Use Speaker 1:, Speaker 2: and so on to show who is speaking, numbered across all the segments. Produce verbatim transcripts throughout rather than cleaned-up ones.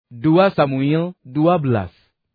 Speaker 1: dua Samuel dua belas.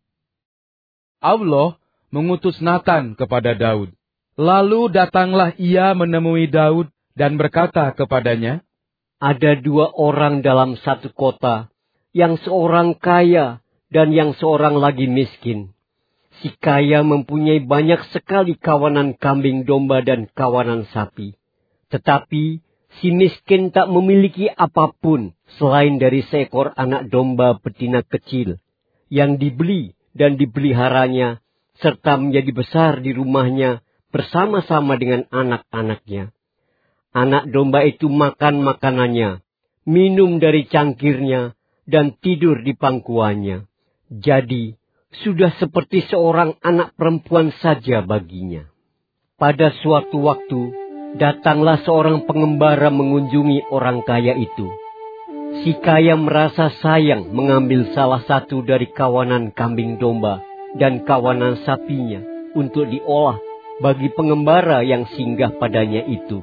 Speaker 1: Allah mengutus Natan kepada Daud. Lalu datanglah ia menemui Daud dan berkata kepadanya,
Speaker 2: ada dua orang dalam satu kota, yang seorang kaya dan yang seorang lagi miskin. Si kaya mempunyai banyak sekali kawanan kambing domba dan kawanan sapi. Tetapi si miskin tak memiliki apapun selain dari seekor anak domba betina kecil, yang dibeli dan dipeliharanya, serta menjadi besar di rumahnya bersama-sama dengan anak-anaknya. Anak domba itu makan makanannya, minum dari cangkirnya, dan tidur di pangkuannya. Jadi, sudah seperti seorang anak perempuan saja baginya. Pada suatu waktu, datanglah seorang pengembara mengunjungi orang kaya itu. Si kaya merasa sayang mengambil salah satu dari kawanan kambing domba dan kawanan sapinya untuk diolah bagi pengembara yang singgah padanya itu.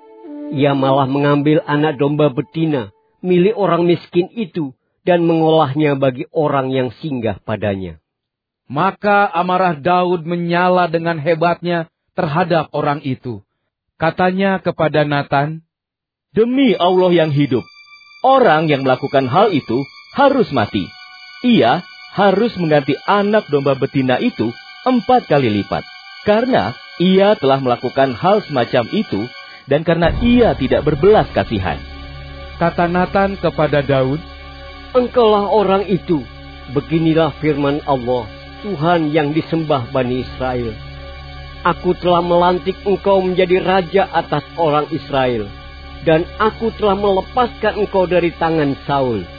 Speaker 2: Ia malah mengambil anak domba betina milik orang miskin itu dan mengolahnya bagi orang yang singgah padanya.
Speaker 1: Maka amarah Daud menyala dengan hebatnya terhadap orang itu. Katanya kepada Natan,
Speaker 3: demi Allah yang hidup, orang yang melakukan hal itu harus mati. Ia harus mengganti anak domba betina itu empat kali lipat. Karena ia telah melakukan hal semacam itu dan karena ia tidak berbelas kasihan.
Speaker 1: Kata Natan kepada Daud,
Speaker 2: engkaulah orang itu. Beginilah firman Allah, Tuhan yang disembah Bani Israel. Aku telah melantik engkau menjadi raja atas orang Israel, dan aku telah melepaskan engkau dari tangan Saul.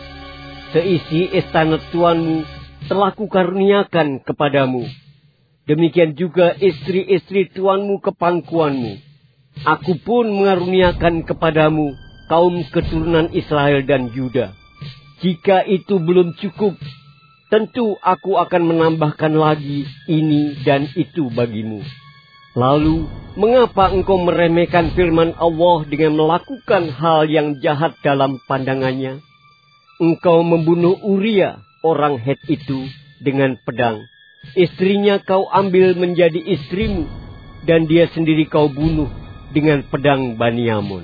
Speaker 2: Seisi istana tuanmu telah kukaruniakan kepadamu. Demikian juga istri-istri tuanmu ke pangkuanmu. Aku pun mengaruniakan kepadamu kaum keturunan Israel dan Yuda. Jika itu belum cukup, tentu aku akan menambahkan lagi ini dan itu bagimu. Lalu, mengapa engkau meremehkan firman Allah dengan melakukan hal yang jahat dalam pandangannya? Engkau membunuh Uria, orang Het itu, dengan pedang. Istrinya kau ambil menjadi istrimu, dan dia sendiri kau bunuh dengan pedang Bani Ammon.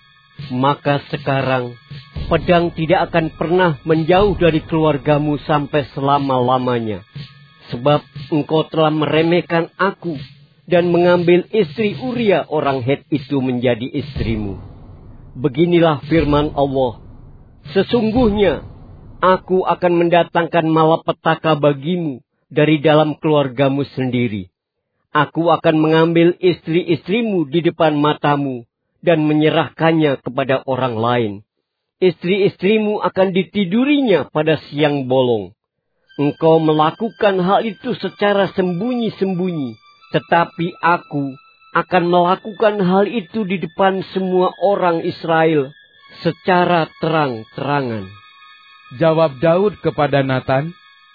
Speaker 2: Maka sekarang, pedang tidak akan pernah menjauh dari keluargamu sampai selama-lamanya. Sebab engkau telah meremehkan aku dan mengambil istri Uria orang Het itu menjadi istrimu. Beginilah firman Allah, sesungguhnya aku akan mendatangkan malapetaka bagimu dari dalam keluargamu sendiri. Aku akan mengambil istri-istrimu di depan matamu dan menyerahkannya kepada orang lain. Istri-istrimu akan ditidurinya pada siang bolong. Engkau melakukan hal itu secara sembunyi-sembunyi, tetapi aku akan melakukan hal itu di depan semua orang Israel secara terang-terangan.
Speaker 1: Jawab Daud kepada Natan,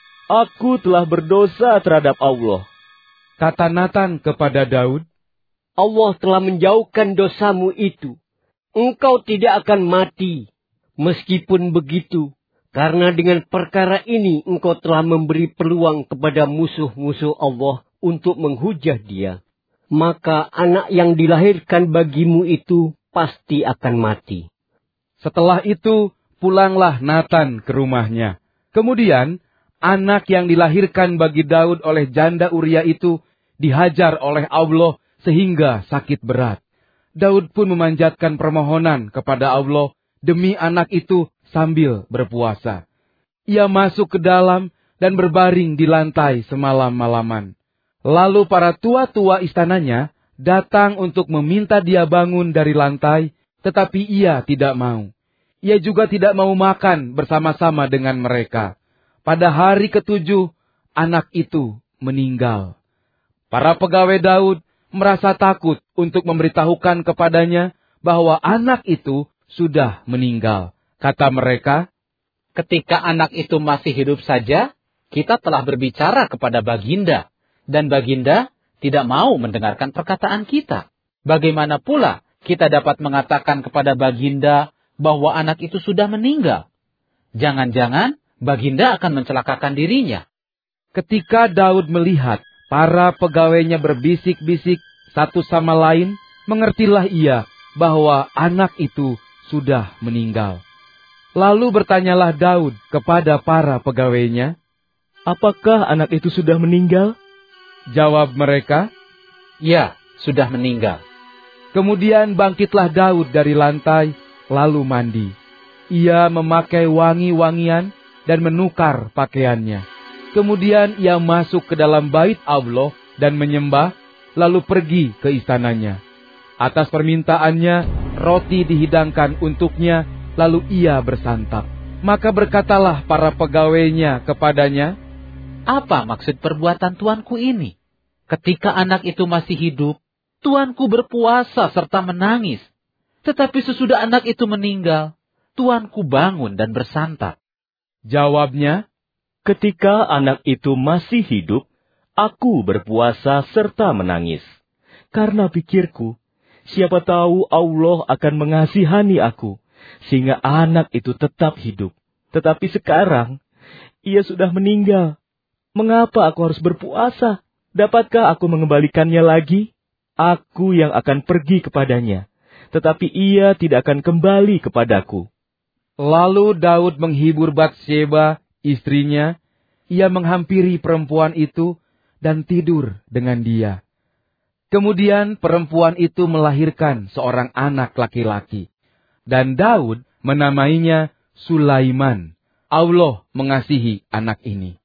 Speaker 3: aku telah berdosa terhadap Allah.
Speaker 1: Kata Natan kepada Daud,
Speaker 2: Allah telah menjauhkan dosamu itu. Engkau tidak akan mati. Meskipun begitu, karena dengan perkara ini engkau telah memberi peluang kepada musuh-musuh Allah untuk menghujah dia, maka anak yang dilahirkan bagimu itu pasti akan mati.
Speaker 1: Setelah itu, pulanglah Natan ke rumahnya. Kemudian, anak yang dilahirkan bagi Daud oleh janda Uria itu dihajar oleh Allah sehingga sakit berat. Daud pun memanjatkan permohonan kepada Allah demi anak itu sambil berpuasa. Ia masuk ke dalam dan berbaring di lantai semalam-malaman. Lalu para tua-tua istananya datang untuk meminta dia bangun dari lantai, tetapi ia tidak mau. Ia juga tidak mau makan bersama-sama dengan mereka. Pada hari ketujuh, anak itu meninggal. Para pegawai Daud merasa takut untuk memberitahukan kepadanya bahwa anak itu sudah meninggal. Kata mereka,
Speaker 4: ketika anak itu masih hidup saja, kita telah berbicara kepada Baginda, dan Baginda tidak mau mendengarkan perkataan kita. Bagaimana pula kita dapat mengatakan kepada Baginda bahwa anak itu sudah meninggal? Jangan-jangan Baginda akan mencelakakan dirinya.
Speaker 1: Ketika Daud melihat para pegawainya berbisik-bisik satu sama lain, mengertilah ia bahwa anak itu sudah meninggal. Lalu bertanyalah Daud kepada para pegawainya,
Speaker 3: "Apakah anak itu sudah meninggal?"
Speaker 1: Jawab mereka,
Speaker 4: "Ya, sudah meninggal."
Speaker 1: Kemudian bangkitlah Daud dari lantai, lalu mandi. Ia memakai wangi-wangian dan menukar pakaiannya. Kemudian ia masuk ke dalam bait Allah dan menyembah, lalu pergi ke istananya. Atas permintaannya, roti dihidangkan untuknya, lalu ia bersantap. Maka berkatalah para pegawainya kepadanya,
Speaker 4: "Apa maksud perbuatan tuanku ini? Ketika anak itu masih hidup, tuanku berpuasa serta menangis. Tetapi sesudah anak itu meninggal, tuanku bangun dan bersantap."
Speaker 1: Jawabnya,
Speaker 3: "Ketika anak itu masih hidup, aku berpuasa serta menangis. Karena pikirku, siapa tahu Allah akan mengasihani aku, sehingga anak itu tetap hidup. Tetapi sekarang, ia sudah meninggal. Mengapa aku harus berpuasa? Dapatkah aku mengembalikannya lagi? Aku yang akan pergi kepadanya, tetapi ia tidak akan kembali kepadaku."
Speaker 1: Lalu Daud menghibur Batsheba, istrinya. Ia menghampiri perempuan itu dan tidur dengan dia. Kemudian perempuan itu melahirkan seorang anak laki-laki. Dan Daud menamainya Sulaiman. Allah mengasihi anak ini.